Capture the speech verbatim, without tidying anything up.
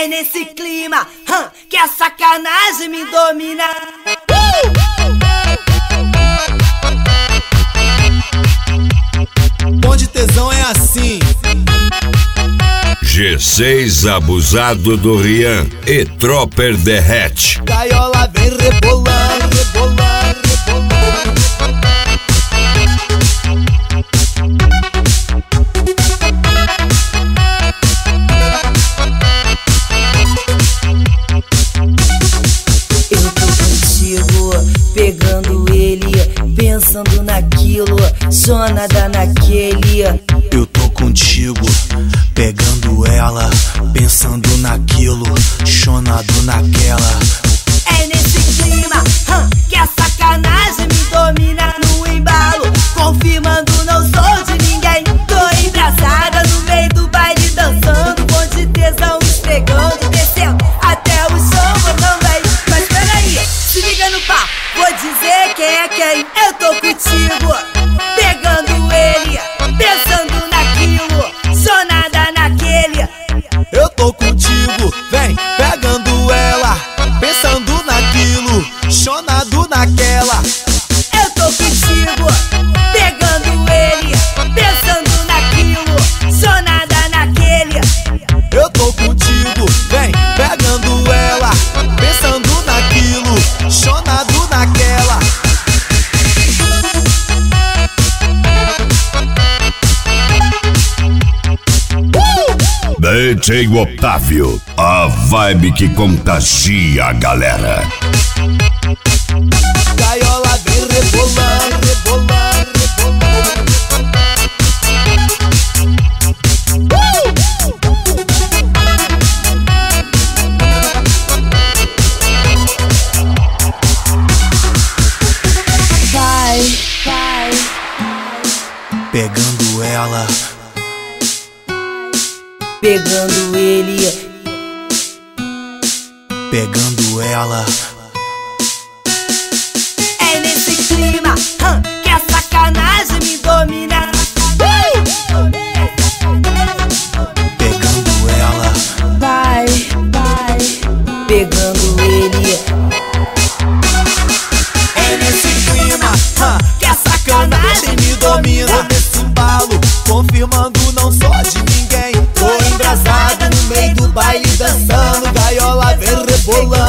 É nesse clima hum, que a sacanagem me domina. Bonde tesão é assim. G seis abusado do Rian e Tropper derrete. Gaiola vem rebolando, rebolando, rebolando. Eu tô contigo, pegando ele, pensando naquilo, sonada naquele. Eu tô contigo, pegando ela, pensando naquilo, chonado naquela. É nesse clima hum, que a sacanagem me domina no embalo, confirmando não sou de ninguém. Tô embraçada no meio do baile dançando, bonde tesão esfregando, descendo até o chão também. Mas peraí, se liga no papo, vou dizer quem é quem. Eu tô contigo, pegando ele, pensando naquilo, sonada naquele. Eu tô contigo, vem pegando ela, pensando naquilo, chonado naquela. Eu tô contigo, pegando ele, pensando naquilo, sonada naquele. Eu tô contigo, vem pegando ela, pensando naquilo, chonado naquela. D J Otávio, a vibe que contagia a galera. Gaiola vem rebolando, rebolando, rebolando. Vai, vai, Pegando ela, pegando ele, pegando ela. é nesse clima hum, que a sacanagem me domina. Pegando ela, Vai, vai, pegando ele. é nesse clima hum, que a sacanagem me domina. Nesse embalo, confirmando não sou de ninguém. Tô embrasado no meio do baile dançando, gaiola vem rebolando.